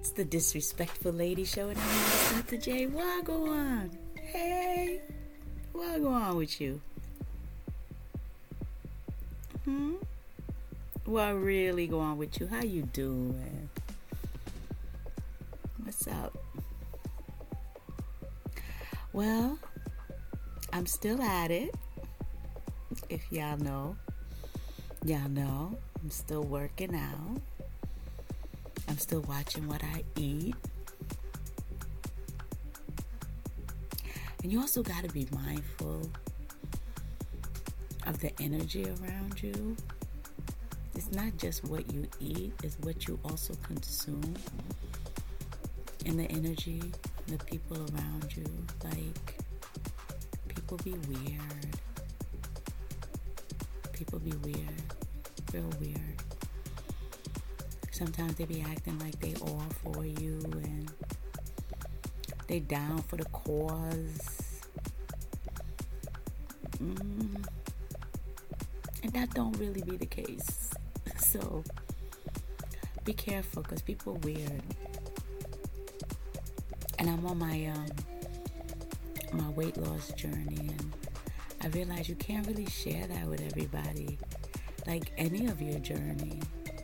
It's the Disrespectful Lady Show, and I'm Dr. J. What go on? Hey, what go on with you? What really go on with you? How you doing? What's up? Well, I'm still at it. If y'all know, I'm still working out. I'm still watching what I eat. And you also got to be mindful of the energy around you. It's not just what you eat, it's what you also consume. And the energy, the people around you. Like, people be weird. People be weird. Real weird. Sometimes they be acting like they all for you and they down for the cause. And that don't really be the case. So be careful, because people are weird. And I'm on my weight loss journey, and I realize you can't really share that with everybody. Like any of your journey.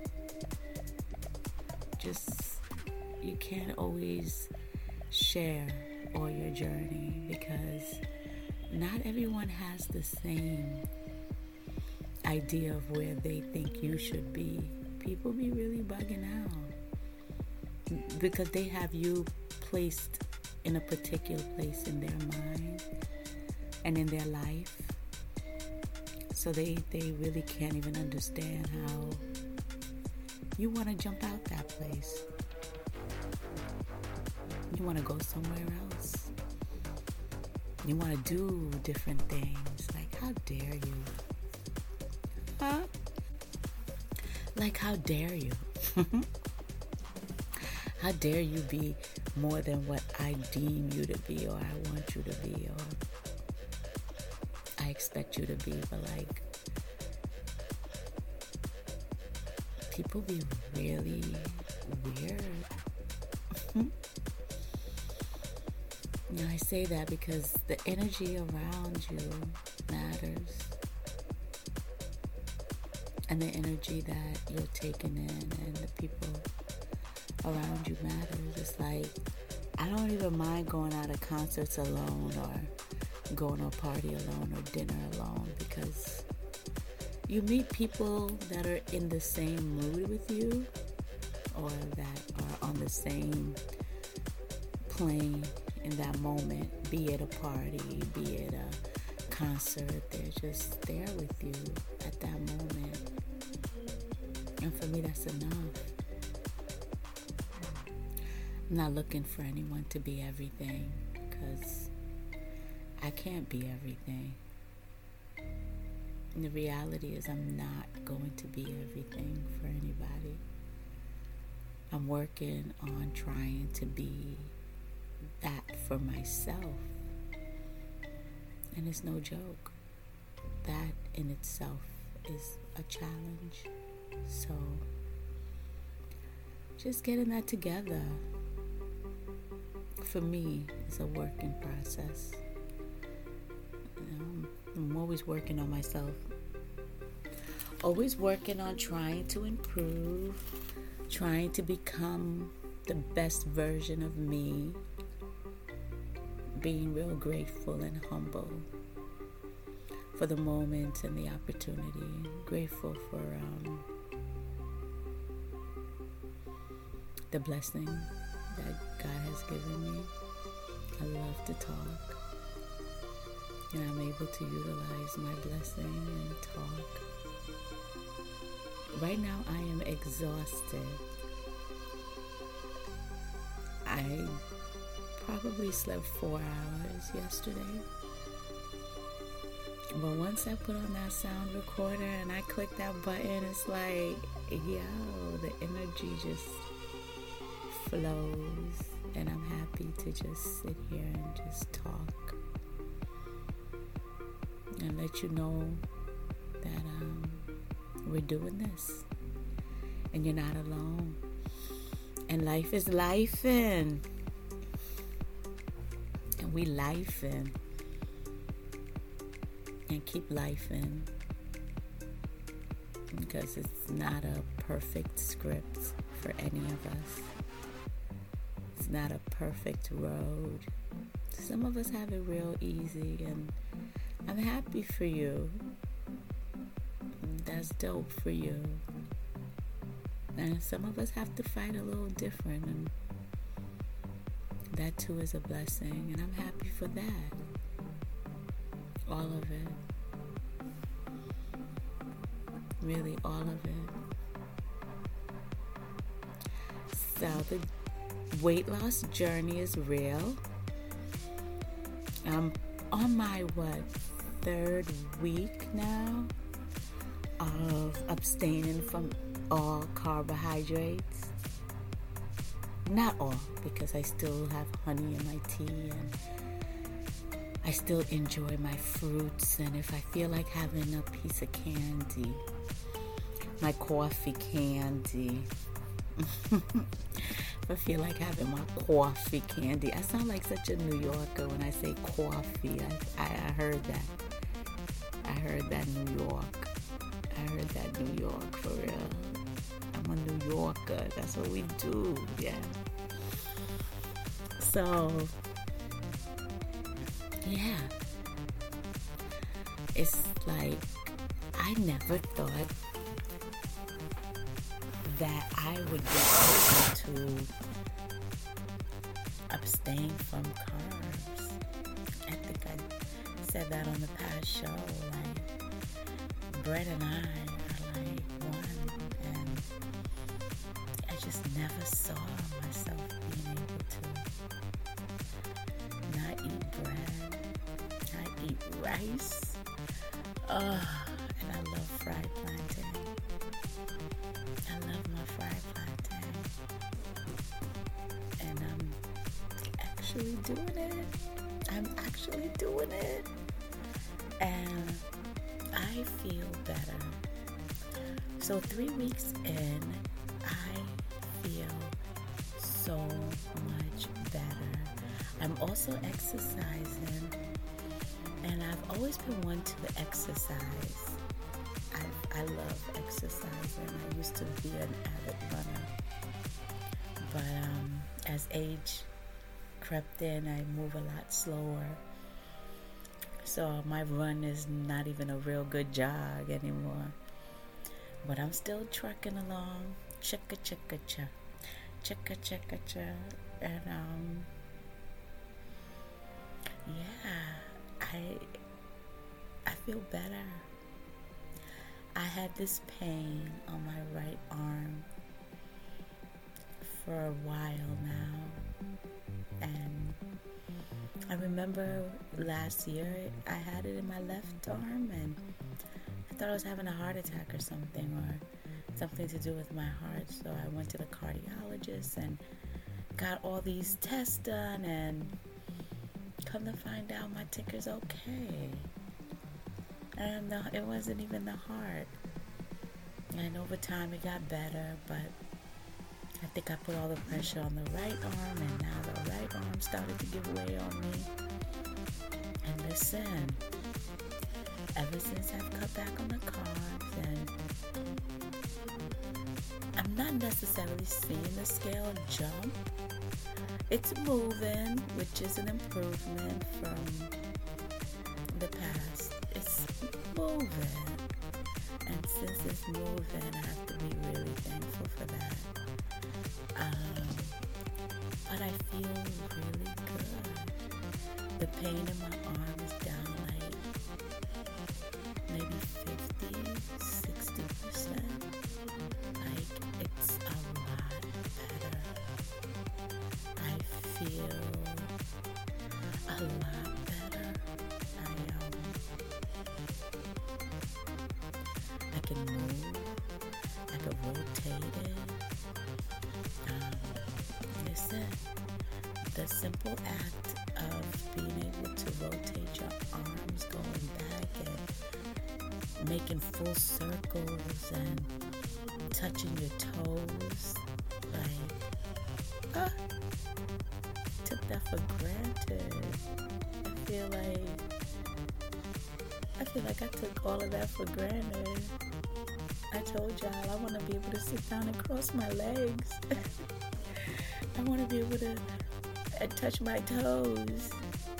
You can't always share all your journey, because not everyone has the same idea of where they think you should be. People be really bugging out because they have you placed in a particular place in their mind and in their life. So they really can't even understand how you want to jump out that place. You want to go somewhere else. You want to do different things. Like, how dare you? Huh? Like, how dare you? How dare you be more than what I deem you to be, or I want you to be, or I expect you to be. But like, people be really weird. I say that because the energy around you matters. And the energy that you're taking in and the people around you matters. It's like, I don't even mind going out to concerts alone, or going to a party alone, or dinner alone, because you meet people that are in the same mood with you, or that are on the same plane in that moment, be it a party, be it a concert. They're just there with you at that moment. And for me, that's enough. I'm not looking for anyone to be everything, because I can't be everything. And the reality is, I'm not going to be everything for anybody. I'm working on trying to be that for myself. And it's no joke. That in itself is a challenge. So just getting that together, for me, is a working process. I'm always working on myself. Always working on trying to improve, trying to become the best version of me, being real grateful and humble for the moment and the opportunity. Grateful for the blessing that God has given me. I love to talk, and I'm able to utilize my blessing and talk. Right now, I am exhausted. I probably slept 4 hours yesterday. But once I put on that sound recorder and I click that button, it's like, yo, the energy just flows. And I'm happy to just sit here and just talk and let you know that we're doing this. And you're not alone. And life is lifing. And we lifing. And keep lifing. Because it's not a perfect script for any of us. It's not a perfect road. Some of us have it real easy, and I'm happy for you. That's dope for you. And some of us have to fight a little different, and that too is a blessing, and I'm happy for that. All of it. Really, all of it. So the weight loss journey is real. I'm on my, 3rd week now of abstaining from all carbohydrates. Not all, because I still have honey in my tea, and I still enjoy my fruits, and if I feel like having a piece of candy, my coffee candy, if I feel like having my coffee candy. I sound like such a New Yorker when I say coffee. I heard that. I heard that New York. I heard that New York for real. I'm a New Yorker. That's what we do. Yeah. So, yeah. It's like, I never thought that I would be able to abstain from carbs. I think I said that on the past show. Like, bread and I are like one, and I just never saw myself being able to not eat bread, not eat rice. And I love fried plantain. I love my fried plantain. And I'm actually doing it. And I feel better. So 3 weeks in, I feel so much better. I'm also exercising. And I've always been one to exercise. I love exercising. I used to be an avid runner. But as age crept in, I move a lot slower. So my run is not even a real good jog anymore. But I'm still trucking along. Chicka chicka cha. Chicka chicka cha. And yeah, I feel better. I had this pain on my right arm for a while now, and I remember last year I had it in my left arm, and I thought I was having a heart attack or something to do with my heart. So I went to the cardiologist and got all these tests done, and come to find out my ticker's okay. And it wasn't even the heart. And over time it got better, but I think I put all the pressure on the right arm, and now the right arm started to give way on me. And listen, ever since I've cut back on the carbs, and I'm not necessarily seeing the scale jump. It's moving, which is an improvement from the past. It's moving. And since it's moving, I have to be really thankful for that. But I feel really good. The pain in my arm is down like maybe 50-60%. Like, it's a lot better. I feel a lot better. I can move. I can rotate it. Listen, the simple act of being able to rotate your arms, going back and making full circles and touching your toes, like, took that for granted. I feel like I took all of that for granted. I told y'all I want to be able to sit down and cross my legs. I want to be able to touch my toes.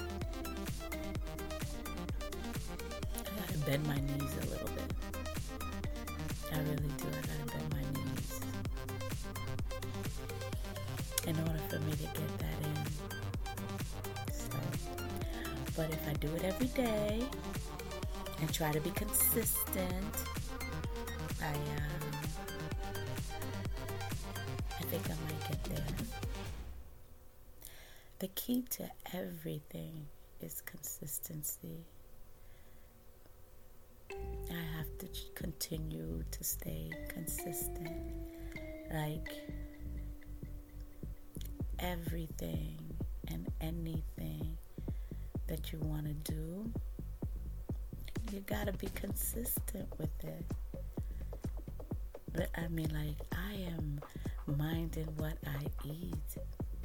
I gotta bend my knees a little bit. I really do. I gotta bend my knees in order for me to get that in. So, but if I do it every day and try to be consistent, I think I might get there. The key to everything is consistency. I have to continue to stay consistent. Like everything and anything that you want to do, you gotta be consistent with it. I mean, like, I am minding what I eat.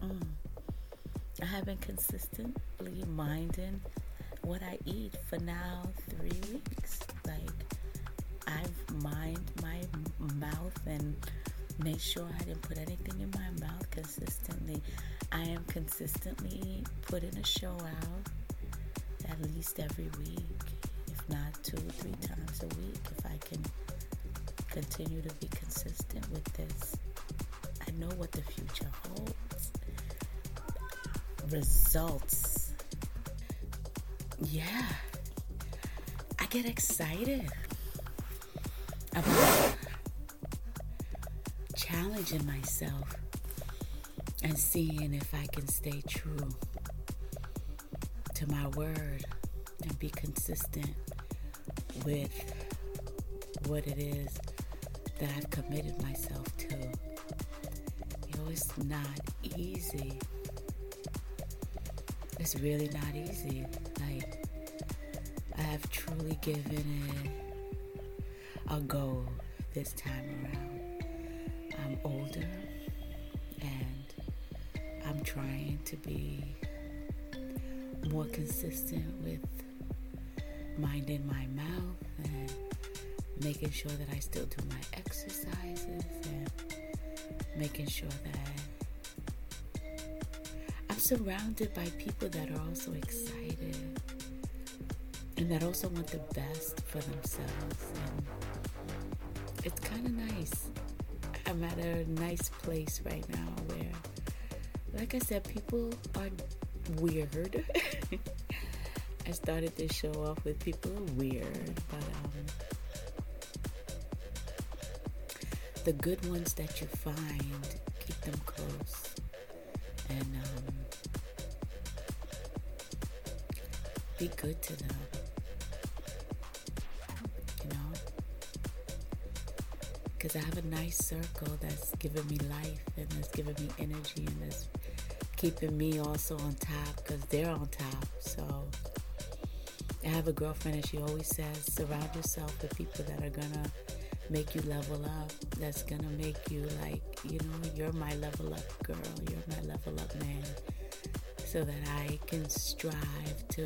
I have been consistently minding what I eat for now 3 weeks. Like, I've minded my mouth and made sure I didn't put anything in my mouth consistently. I am consistently putting a show out at least every week, if not 2 or 3 times a week, if I can continue to be consistent with this. I know what the future holds. Results. Yeah. I get excited about challenging myself and seeing if I can stay true to my word and be consistent with what it is that I've committed myself to. You know, it's not easy. It's really not easy. Like, I have truly given it a go this time around. I'm older and I'm trying to be more consistent with minding my mouth and making sure that I still do my exercises and making sure that I'm surrounded by people that are also excited and that also want the best for themselves. And it's kind of nice. I'm at a nice place right now where, like I said, people are weird. I started this show off with people are weird, but the good ones that you find, keep them close and be good to them, you know, because I have a nice circle that's giving me life and that's giving me energy and that's keeping me also on top because they're on top. So I have a girlfriend and she always says, surround yourself with people that are gonna make you level up, that's gonna make you like, you know, you're my level up girl, you're my level up man, so that I can strive to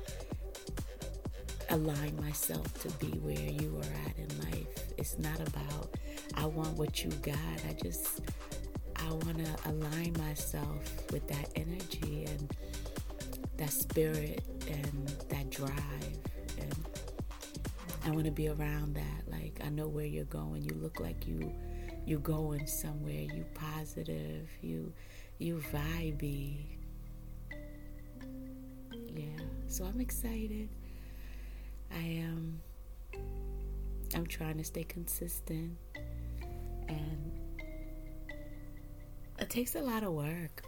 align myself to be where you are at in life. It's not about I want what you got. I want to align myself with that energy and that spirit and that drive, and I want to be around that. Like, I know where you're going. You look like you're going somewhere. You positive. You vibey. Yeah. So I'm excited. I'm trying to stay consistent, and it takes a lot of work.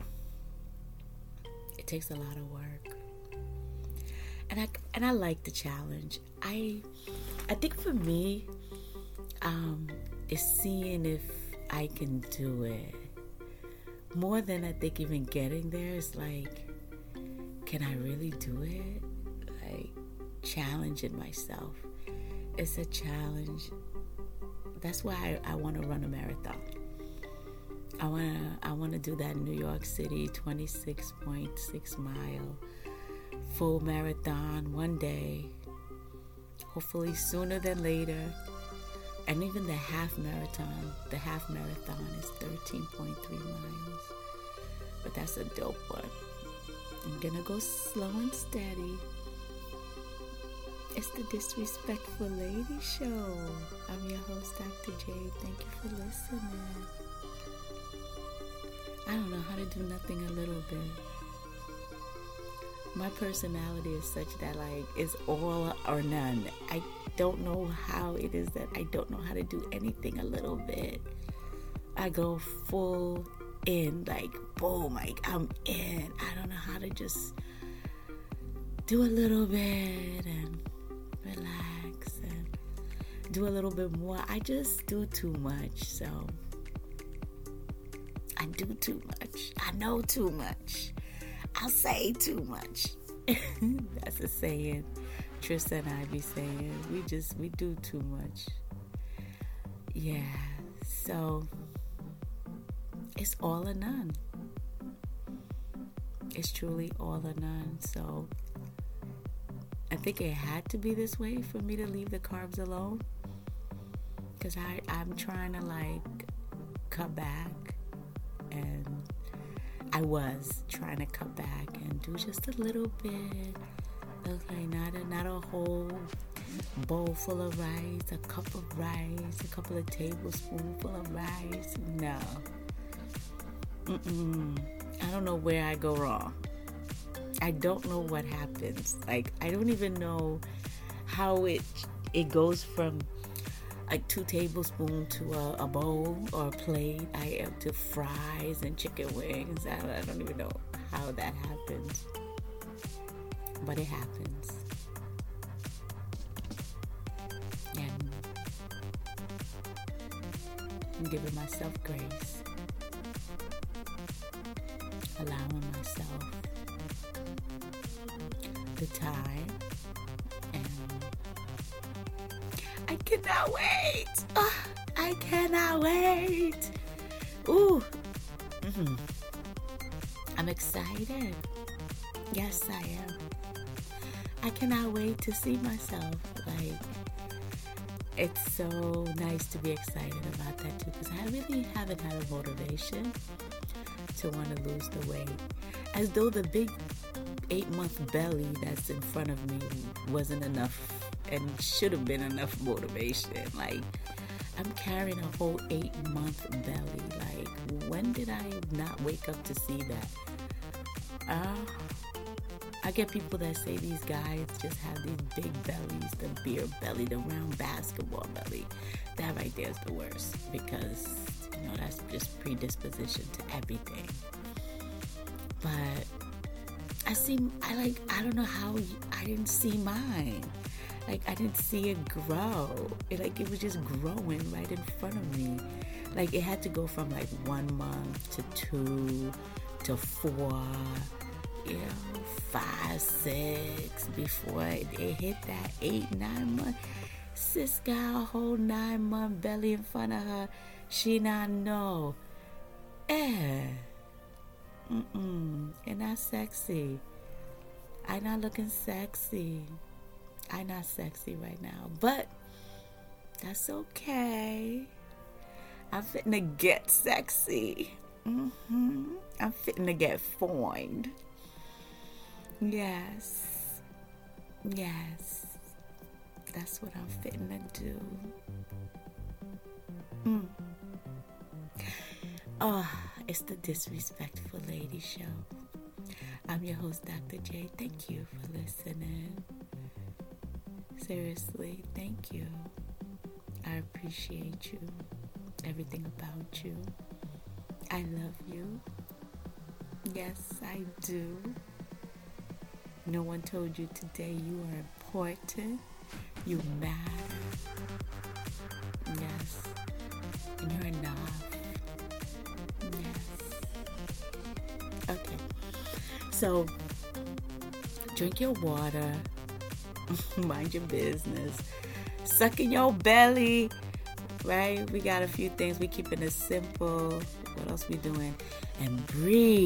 It takes a lot of work. And I like the challenge. I think for me, is seeing if I can do it. More than I think even getting there is like, can I really do it? Like, challenging myself. It's a challenge. That's why I want to run a marathon. I wanna do that New York City 26.6 mile full marathon one day. Hopefully sooner than later. And even the half marathon is 13.3 miles. But that's a dope one. I'm gonna go slow and steady. It's the Disrespectful Lady Show. I'm your host, Dr. J. Thank you for listening. I don't know how to do nothing a little bit. My personality is such that it's all or none. I don't know how it is that I don't know how to do anything a little bit. I go full in, boom, I'm in. I don't know how to just do a little bit and relax and do a little bit more. I just do too much, so I do too much. I know too much. I'll say too much. That's a saying Trista and I be saying. We do too much. Yeah, so it's all or none. It's truly all or none. So I think it had to be this way for me to leave the carbs alone, because I'm trying to cut back, and I was trying to cut back and do just a little bit. Not a whole bowl full of rice, a cup of rice, a couple of tablespoons full of rice. No. I don't know where I go wrong. I don't know what happens. I don't even know how it goes from 2 tablespoons to a bowl or a plate. I am to fries and chicken wings. I don't even know how that happens. But it happens. And I'm giving myself grace. Allowing myself the time. And I cannot wait. I cannot wait. Ooh. I'm excited. Yes, I am. I cannot wait to see myself. It's so nice to be excited about that too, because I really haven't had a motivation to want to lose the weight. As though the big 8-month belly that's in front of me wasn't enough and should have been enough motivation. I'm carrying a whole 8-month belly. When did I not wake up to see that? I get people that say these guys just have these big bellies, the beer belly, the round basketball belly. That right there is the worst, because that's just predisposition to everything. But I don't know how I didn't see mine. I didn't see it grow. It was just growing right in front of me. It had to go from 1 month to 2 to 4, 5, 6 before it hit that 8, 9 month. Sis got a whole 9-month belly in front of her. She not know. And not sexy. I not looking sexy. I not sexy right now. But that's okay. I'm fitting to get sexy. I'm fitting to get formed. Yes. That's what I'm fitting to do. It's the Disrespectful Lady Show. I'm your host, Dr. J. Thank you for listening. Seriously, thank you. I appreciate you. Everything about you. I love you. Yes, I do. No one told you today you are important. You matter. Yes. And you're enough. Yes. Okay. So, drink your water. Mind your business. Suck in your belly. Right? We got a few things. We keeping it simple. What else we doing? And breathe.